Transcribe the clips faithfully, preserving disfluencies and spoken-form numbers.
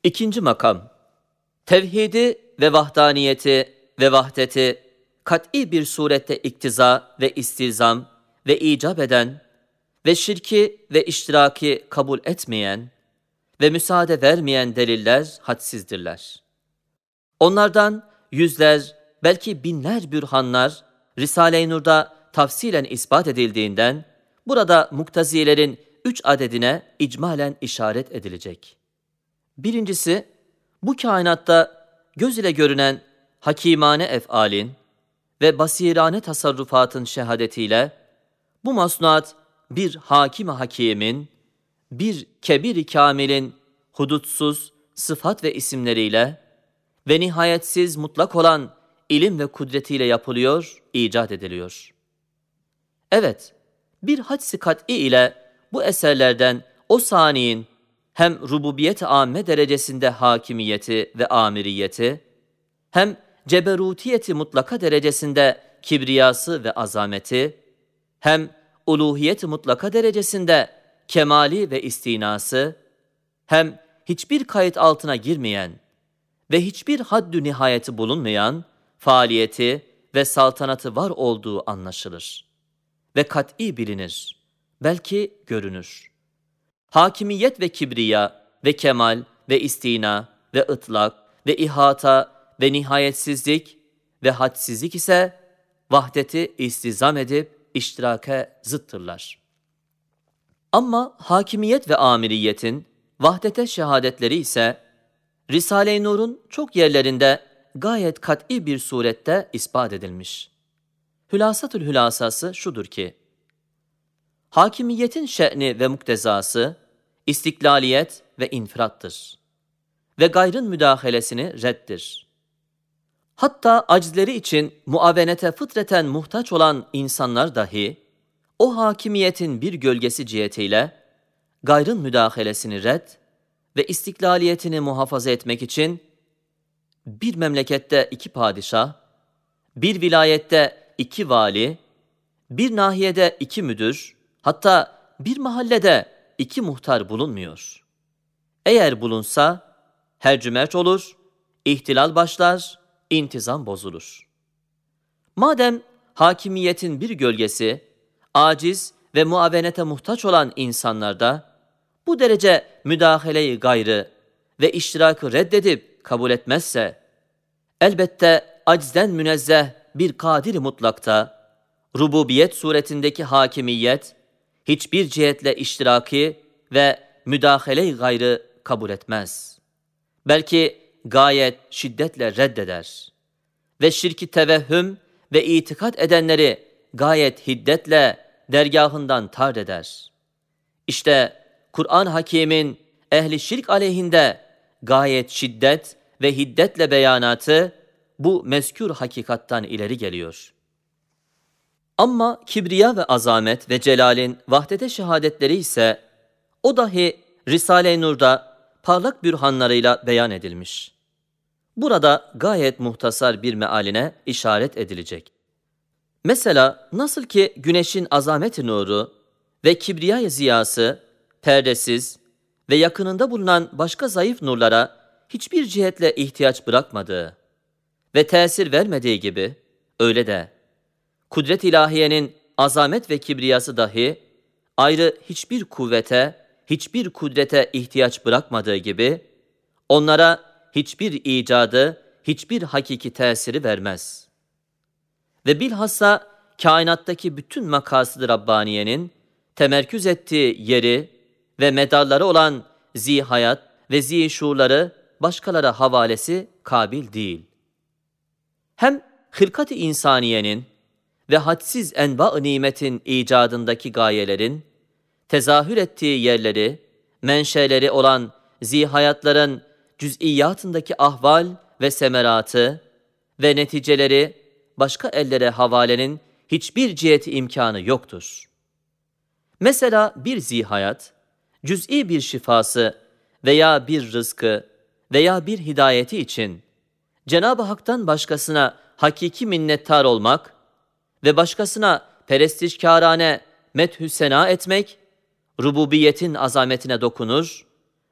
İkinci makam, tevhidi ve vahdaniyeti ve vahdeti kat'i bir surette iktiza ve istilzam ve icap eden ve şirki ve iştiraki kabul etmeyen ve müsaade vermeyen deliller hadsizdirler. Onlardan yüzler, belki binler bürhanlar Risale-i Nur'da tafsilen ispat edildiğinden burada muktazilerin üç adedine icmalen işaret edilecek. Birincisi, bu kainatta göz ile görünen hakimane ef'alin ve basirane tasarrufatın şehadetiyle bu masnuat bir hakim hakimin, bir kebir-i kamilin hudutsuz sıfat ve isimleriyle ve nihayetsiz mutlak olan ilim ve kudretiyle yapılıyor, icat ediliyor. Evet, bir hadsi kat'i ile bu eserlerden o saniyin hem rububiyet-i âmme derecesinde hakimiyeti ve amiriyeti, hem ceberutiyeti mutlaka derecesinde kibriyası ve azameti, hem uluhiyet-i mutlaka derecesinde kemali ve istinası, hem hiçbir kayıt altına girmeyen ve hiçbir haddü nihayeti bulunmayan faaliyeti ve saltanatı var olduğu anlaşılır ve kat'i bilinir, belki görünür. Hakimiyet ve kibriya ve kemal ve istina ve ıtlak ve ihata ve nihayetsizlik ve hadsizlik ise vahdeti istizam edip iştirake zıttırlar. Ama hakimiyet ve amiriyetin vahdete şehadetleri ise Risale-i Nur'un çok yerlerinde gayet kat'i bir surette ispat edilmiş. Hülasatül hülasası şudur ki, hakimiyetin şe'ni ve muktezası, istiklaliyet ve infirattır ve gayrın müdahalesini reddir. Hatta acizleri için muavenete fıtreten muhtaç olan insanlar dahi, o hakimiyetin bir gölgesi cihetiyle gayrın müdahalesini red ve istiklaliyetini muhafaza etmek için bir memlekette iki padişah, bir vilayette iki vali, bir nahiyede iki müdür, hatta bir mahallede iki muhtar bulunmuyor. Eğer bulunsa hercümerç olur, ihtilal başlar, intizam bozulur. Madem hakimiyetin bir gölgesi, aciz ve muavenete muhtaç olan insanlarda bu derece müdahale-i gayrı ve iştirakı reddedip kabul etmezse, elbette acizden münezzeh bir kadir-i mutlakta, rububiyet suretindeki hakimiyet, hiçbir cihetle iştiraki ve müdahale-i gayrı kabul etmez. Belki gayet şiddetle reddeder ve şirki tevehhüm ve itikat edenleri gayet hiddetle dergahından tard eder. İşte Kur'an Hakîm'in ehli şirk aleyhinde gayet şiddet ve hiddetle beyanatı bu mezkür hakikattan ileri geliyor. Ama kibriya ve azamet ve celalin vahdete şehadetleri ise o dahi Risale-i Nur'da parlak bürhanlarıyla beyan edilmiş. Burada gayet muhtasar bir mealine işaret edilecek. Mesela nasıl ki güneşin azamet-i nuru ve kibriya-i ziyası perdesiz ve yakınında bulunan başka zayıf nurlara hiçbir cihetle ihtiyaç bırakmadığı ve tesir vermediği gibi, öyle de kudret ilahiyenin azamet ve kibriyası dahi ayrı hiçbir kuvvete, hiçbir kudrete ihtiyaç bırakmadığı gibi, onlara hiçbir icadı, hiçbir hakiki tesiri vermez. Ve bilhassa kainattaki bütün makasıd-ı Rabbaniye'nin temerküz ettiği yeri ve medarları olan zihayat ve zişuurları başkalara havalesi kabil değil. Hem hırkat-ı insaniyenin ve hadsiz enva-ı nimetin icadındaki gayelerin tezahür ettiği yerleri, menşeleri olan zihayatların cüz'iyatındaki ahval ve semeratı ve neticeleri başka ellere havalenin hiçbir ciheti imkanı yoktur. Mesela bir zihayat, cüz'i bir şifası veya bir rızkı veya bir hidayeti için Cenab-ı Hak'tan başkasına hakiki minnettar olmak ve başkasına perestişkârane methü sena etmek, rububiyetin azametine dokunur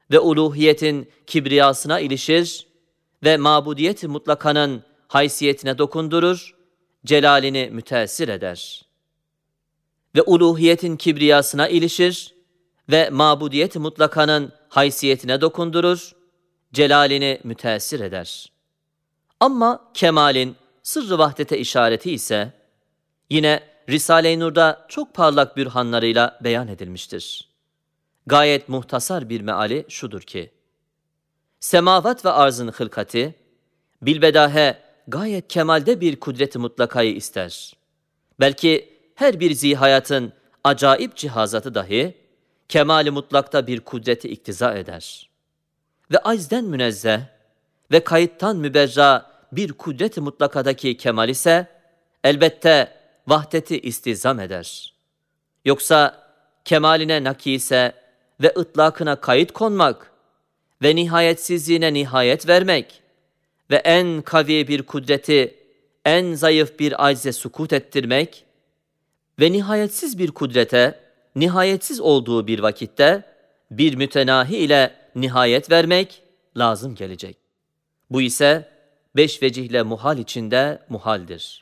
ve uluhiyetin kibriyasına ilişir ve mabudiyet-i mutlakanın haysiyetine dokundurur, celalini müteessir eder. Ve uluhiyetin kibriyasına ilişir ve mabudiyet-i mutlakanın haysiyetine dokundurur, celalini müteessir eder. Ama kemalin sırrı vahdete işareti ise yine Risale-i Nur'da çok parlak bürhanlarıyla beyan edilmiştir. Gayet muhtasar bir meali şudur ki, semavat ve arzın hılkati, bilbedahe gayet kemalde bir kudret-i mutlakayı ister. Belki her bir zihayatın acayip cihazatı dahi, kemal-i mutlakta bir kudreti iktiza eder. Ve aczden münezzeh ve kayıttan müberra bir kudret-i mutlakadaki kemal ise, elbette vahdeti istizam eder. Yoksa kemaline nakise ve ıtlakına kayıt konmak ve nihayetsizliğine nihayet vermek ve en kavi bir kudreti en zayıf bir acze sukut ettirmek ve nihayetsiz bir kudrete nihayetsiz olduğu bir vakitte bir mütenahi ile nihayet vermek lazım gelecek. Bu ise beş vecihle muhal içinde muhaldir.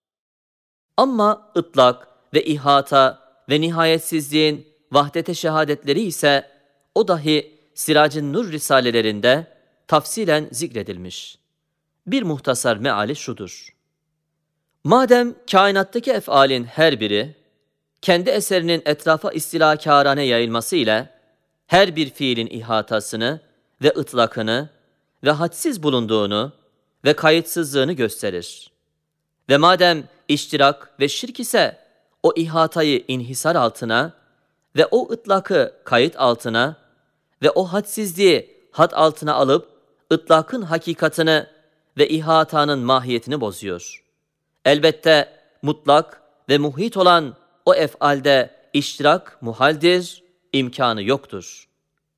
Ama ıtlak ve ihata ve nihayetsizliğin vahdete şehadetleri ise o dahi Siracın Nur risalelerinde tafsilen zikredilmiş. Bir muhtasar meali şudur. Madem kainattaki ef'alin her biri, kendi eserinin etrafa istilakârane yayılması ile her bir fiilin ihatasını ve ıtlakını ve hadsiz bulunduğunu ve kayıtsızlığını gösterir. Ve madem iştirak ve şirk ise o ihatayı inhisar altına ve o ıtlakı kayıt altına ve o hadsizliği had altına alıp ıtlakın hakikatını ve ihatanın mahiyetini bozuyor. Elbette mutlak ve muhit olan o ef'alde iştirak muhaldir, imkanı yoktur.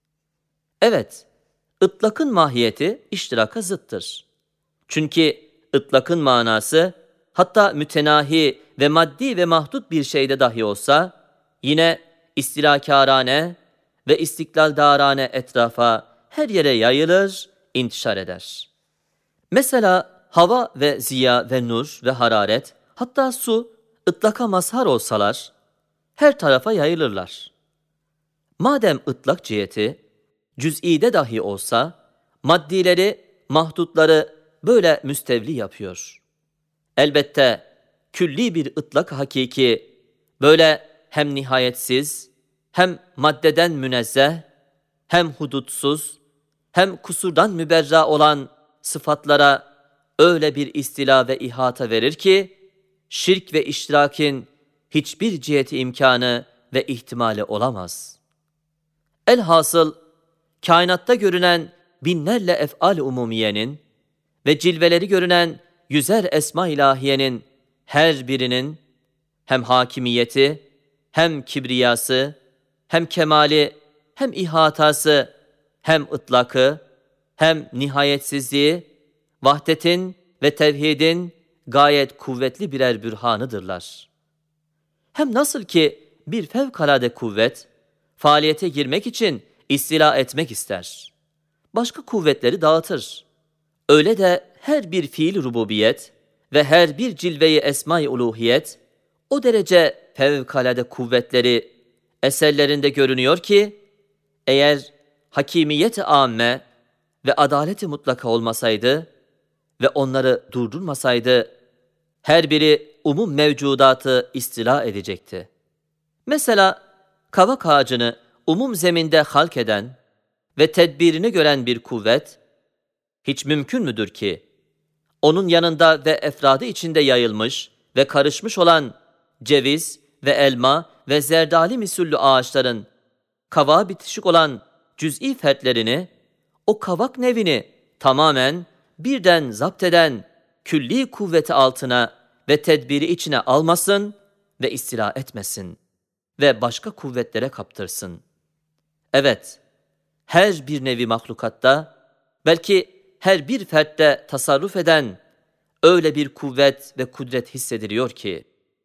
Evet, ıtlakın mahiyeti iştiraka zıttır. Çünkü ıtlakın manası, hatta mütenahi ve maddi ve mahdut bir şeyde dahi olsa, yine istilakârane ve istiklaldarane etrafa her yere yayılır, intişar eder. Mesela hava ve ziya ve nur ve hararet, hatta su, ıtlaka mazhar olsalar, her tarafa yayılırlar. Madem ıtlak ciheti, cüz'ide dahi olsa, maddileri, mahdutları böyle müstevli yapıyor. Elbette külli bir ıtlak hakiki, böyle hem nihayetsiz, hem maddeden münezzeh, hem hudutsuz, hem kusurdan müberra olan sıfatlara öyle bir istila ve ihata verir ki, şirk ve iştirakin hiçbir ciheti imkanı ve ihtimali olamaz. Elhasıl, kainatta görünen binlerle ef'al-i umumiyenin ve cilveleri görünen yüzer esma ilahiyenin her birinin hem hakimiyeti, hem kibriyası, hem kemali, hem ihatası, hem ıtlakı, hem nihayetsizliği, vahdetin ve tevhidin gayet kuvvetli birer bürhanıdırlar. Hem nasıl ki bir fevkalade kuvvet, faaliyete girmek için istila etmek ister. Başka kuvvetleri dağıtır. Öyle de her bir fiil rububiyet ve her bir cilve-i esma-i uluhiyet, o derece fevkalade kuvvetleri eserlerinde görünüyor ki, eğer hakimiyet-i âmme ve adalet-i mutlaka olmasaydı ve onları durdurmasaydı, her biri umum mevcudatı istila edecekti. Mesela kavak ağacını umum zeminde halk eden ve tedbirini gören bir kuvvet, hiç mümkün müdür ki, onun yanında ve efradı içinde yayılmış ve karışmış olan ceviz ve elma ve zerdali misüllü ağaçların kavağa bitişik olan cüz'i fertlerini, o kavak nevini tamamen birden zapt eden külli kuvveti altına ve tedbiri içine almasın ve istila etmesin ve başka kuvvetlere kaptırsın. Evet, her bir nevi mahlukatta, belki her bir fertte tasarruf eden öyle bir kuvvet ve kudret hissediliyor ki,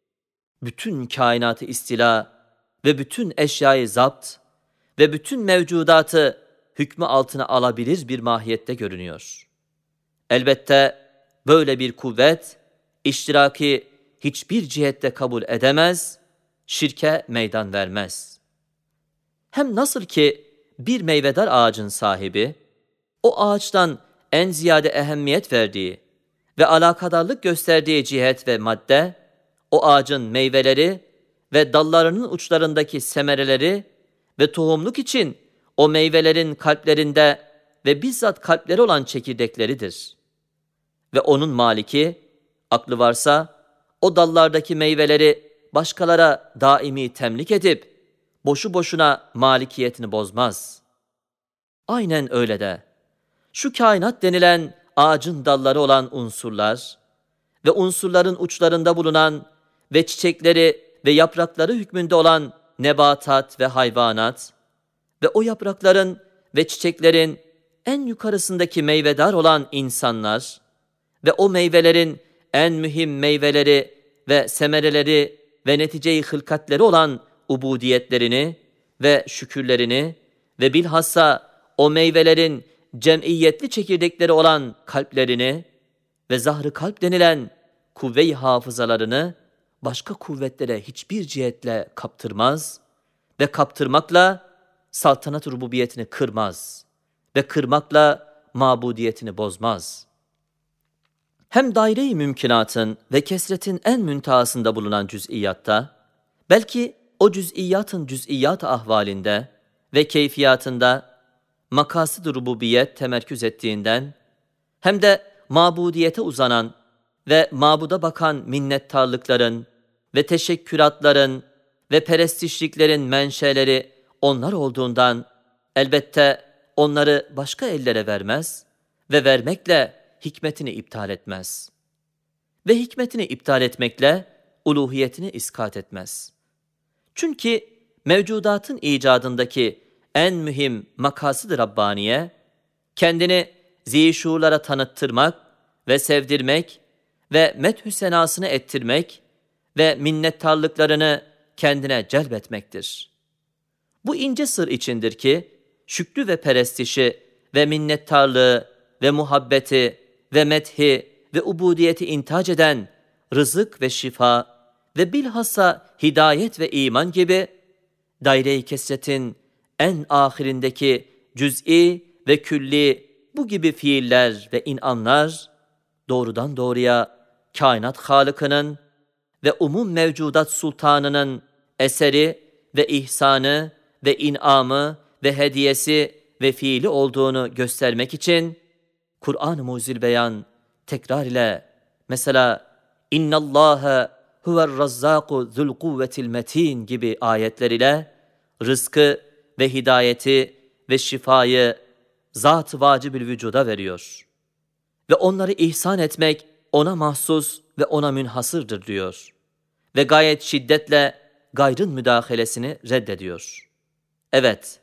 bütün kainatı istila ve bütün eşyayı zapt ve bütün mevcudatı hükmü altına alabilir bir mahiyette görünüyor. Elbette böyle bir kuvvet, iştiraki hiçbir cihette kabul edemez, şirke meydan vermez. Hem nasıl ki bir meyvedar ağacın sahibi, o ağaçtan en ziyade ehemmiyet verdiği ve alakadarlık gösterdiği cihet ve madde, o ağacın meyveleri ve dallarının uçlarındaki semereleri ve tohumluk için o meyvelerin kalplerinde ve bizzat kalpleri olan çekirdekleridir. Ve onun maliki, aklı varsa, o dallardaki meyveleri başkalara daimi temlik edip, boşu boşuna malikiyetini bozmaz. Aynen öyle de, şu kainat denilen ağacın dalları olan unsurlar ve unsurların uçlarında bulunan ve çiçekleri ve yaprakları hükmünde olan nebatat ve hayvanat ve o yaprakların ve çiçeklerin en yukarısındaki meyvedar olan insanlar ve o meyvelerin en mühim meyveleri ve semereleri ve netice-i hılkatleri olan ubudiyetlerini ve şükürlerini ve bilhassa o meyvelerin cemiyetli çekirdekleri olan kalplerini ve zahr-ı kalp denilen kuvve-i hafızalarını başka kuvvetlere hiçbir cihetle kaptırmaz ve kaptırmakla saltanat-ı rububiyetini kırmaz ve kırmakla mabudiyetini bozmaz. Hem daire-i mümkünatın ve kesretin en müntehasında bulunan cüz'iyatta, belki o cüz'iyatın cüz'iyat ahvalinde ve keyfiyatında makasıd-ı rububiyet temerküz ettiğinden, hem de mabudiyete uzanan ve mabuda bakan minnettarlıkların ve teşekküratların ve perestişliklerin menşeleri onlar olduğundan, elbette onları başka ellere vermez ve vermekle hikmetini iptal etmez. Ve hikmetini iptal etmekle uluhiyetini iskat etmez. Çünkü mevcudatın icadındaki en mühim makasıd-ı Rabbaniye, kendini zişurlara tanıttırmak ve sevdirmek ve methü senasını ettirmek ve minnettarlıklarını kendine celbetmektir. Bu ince sır içindir ki, şükrü ve perestişi ve minnettarlığı ve muhabbeti ve methi ve ubudiyeti intac eden rızık ve şifa ve bilhassa hidayet ve iman gibi daire-i kesretin en ahirindeki cüz'i ve külli bu gibi fiiller ve inanlar doğrudan doğruya kainat Halık'ının ve umum mevcudat sultanının eseri ve ihsanı ve inamı ve hediyesi ve fiili olduğunu göstermek için Kur'an-ı Muzilbeyan tekrar ile mesela İnna Allaha huve'r-Razzaku zul-kuvvetil metin gibi ayetler ile rızkı ve hidayeti ve şifayı zat-ı vacibül vücuda veriyor. Ve onları ihsan etmek ona mahsus ve ona münhasırdır diyor. Ve gayet şiddetle gayrın müdahalesini reddediyor. Evet,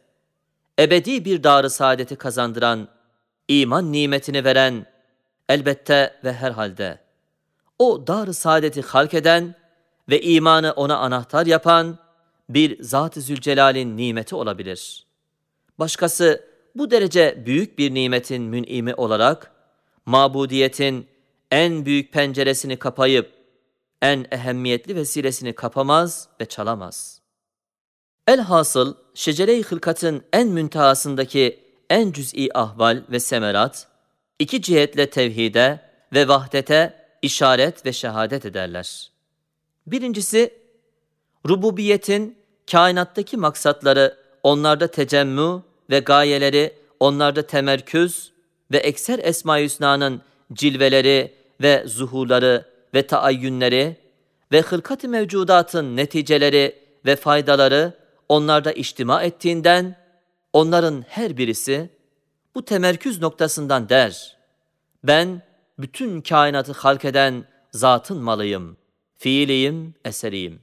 ebedi bir dar-ı saadeti kazandıran, iman nimetini veren, elbette ve herhalde, o dar-ı saadeti halk eden ve imanı ona anahtar yapan bir Zat-ı Zülcelal'in nimeti olabilir. Başkası bu derece büyük bir nimetin mün'imi olarak, mabudiyetin en büyük penceresini kapayıp, en ehemmiyetli vesilesini kapamaz ve çalamaz. Elhasıl, şecere-i hılkatın en müntehasındaki en cüz'i ahval ve semerat, iki cihetle tevhide ve vahdete işaret ve şehadet ederler. Birincisi, rububiyetin kainattaki maksatları onlarda tecemmü ve gayeleri onlarda temerküz ve ekser Esma-i Hüsna'nın cilveleri ve zuhurları ve taayyünleri ve hılkat-ı mevcudatın neticeleri ve faydaları onlarda içtima ettiğinden, onların her birisi bu temerküz noktasından der: ben bütün kainatı halk eden zatın malıyım, fiiliyim, eseriyim.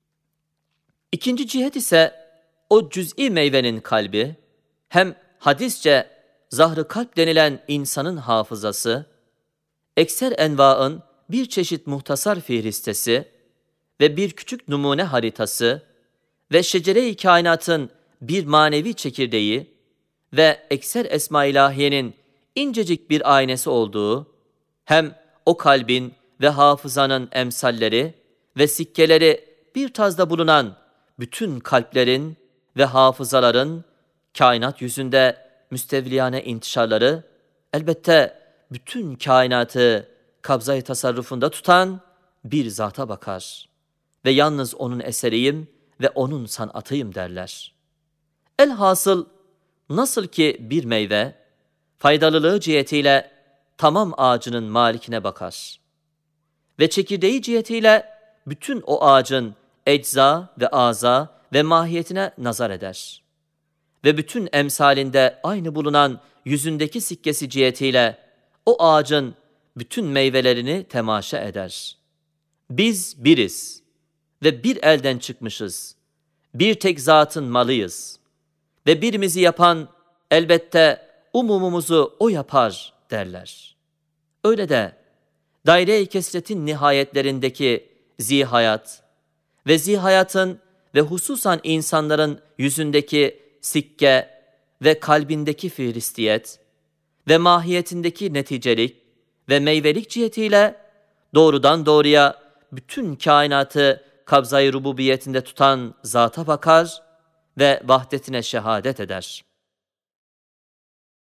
İkinci cihet ise o cüz'i meyvenin kalbi, hem hadisçe zahr-ı kalp denilen insanın hafızası, ekser envaın bir çeşit muhtasar fihristesi ve bir küçük numune haritası ve şecere-i kainatın bir manevi çekirdeği ve ekser esma-i ilahiyenin incecik bir aynesi olduğu, hem o kalbin ve hafızanın emsalleri ve sikkeleri bir tazda bulunan bütün kalplerin ve hafızaların kainat yüzünde müstevliyane intişarları, elbette bütün kainatı kabza-i tasarrufunda tutan bir zata bakar ve yalnız onun eseriyim ve onun sanatıyım derler. Elhasıl nasıl ki bir meyve, faydalılığı cihetiyle tamam ağacının malikine bakar ve çekirdeği cihetiyle bütün o ağacın ecza ve aza ve mahiyetine nazar eder ve bütün emsalinde aynı bulunan yüzündeki sikkesi cihetiyle o ağacın bütün meyvelerini temaşa eder. Biz biriz ve bir elden çıkmışız, bir tek zatın malıyız ve birimizi yapan elbette umumumuzu o yapar derler. Öyle de daire-i kesretin nihayetlerindeki zihayat ve zihayatın ve hususan insanların yüzündeki sikke ve kalbindeki fihristiyet ve mahiyetindeki neticelik ve meyvelik cihetiyle doğrudan doğruya bütün kainatı kabzayı rububiyetinde tutan zata bakar ve vahdetine şehadet eder.